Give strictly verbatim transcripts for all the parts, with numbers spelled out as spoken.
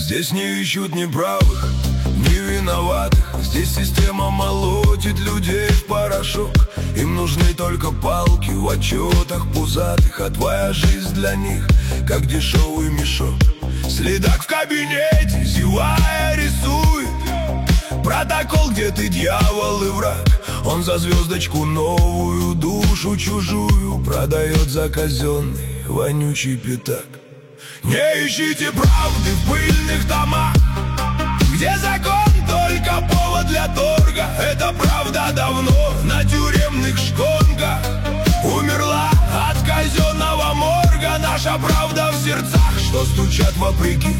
Здесь не ищут ни правых, ни виноватых. Здесь система молотит людей в порошок. Им нужны только палки в отчетах пузатых, а твоя жизнь для них как дешевый мешок. Следак в кабинете, зевая, рисует протокол, где ты дьявол и враг. Он за звездочку новую, душу чужую продает за казенный вонючий пятак. Не ищите правды в пыльных томах, где закон только повод для торга. Эта правда давно на тюремных шконках умерла от казенного морга. Наша правда в сердцах, что стучат вопреки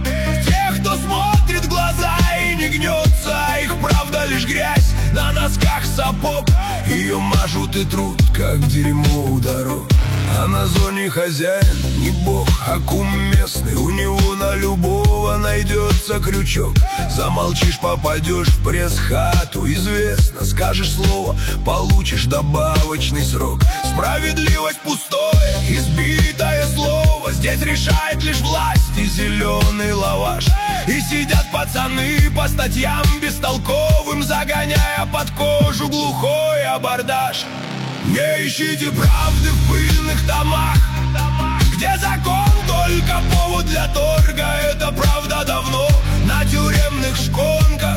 тех, кто смотрит в глаза и не гнется. Их правда лишь грязь на носках сапог. Ее мажут и трут, как дерьмо у дорог. А на зоне хозяин не бог, а кум местный. У него на любого найдется крючок. Замолчишь, попадешь в пресс-хату. Известно, скажешь слово, получишь добавочный срок. Справедливость пустое, избитое слово. Здесь решает лишь власть и зеленый лаваш. И сидят пацаны по статьям бестолковым, загоняя под кожу глухой абордаж. Не ищите правды в пыльных томах, где закон только повод для торга. Эта правда давно на тюремных шконках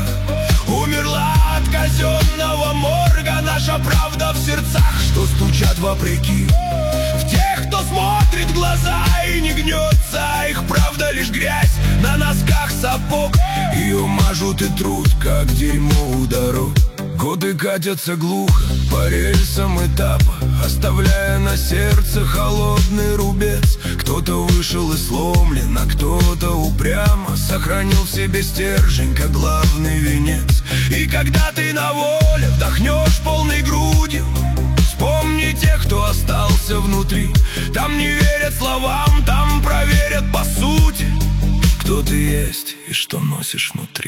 умерла от казенного морга. Наша правда в сердцах, что стучат вопреки в тех, кто смотрит в глаза и не гнется. Их правда лишь грязь на носках сапог. Ее мажут и трут, как дерьмо у дорог. Годы катятся глухо по рельсам этапа, оставляя на сердце холодный рубец. Кто-то вышел и сломлен, а кто-то упрямо сохранил в себе стержень, как главный венец. И когда ты на воле вдохнешь полной грудью, вспомни тех, кто остался внутри. Там не верят словам, там проверят по сути, кто ты есть и что носишь внутри.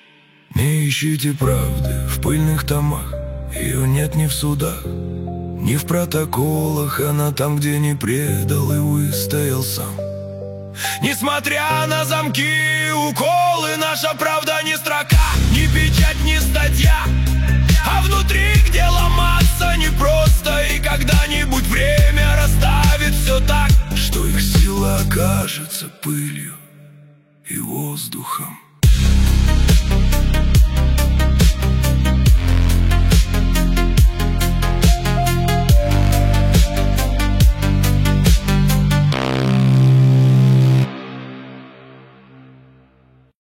Не ищите правды в пыльных томах, ее нет ни в судах, ни в протоколах. Она там, где не предал и выстоял сам. Несмотря на замки и уколы, наша правда не строка, ни печать, ни статья, а внутри, где ломаться непросто. И когда-нибудь время расставит все так, что их сила окажется пылью и воздухом.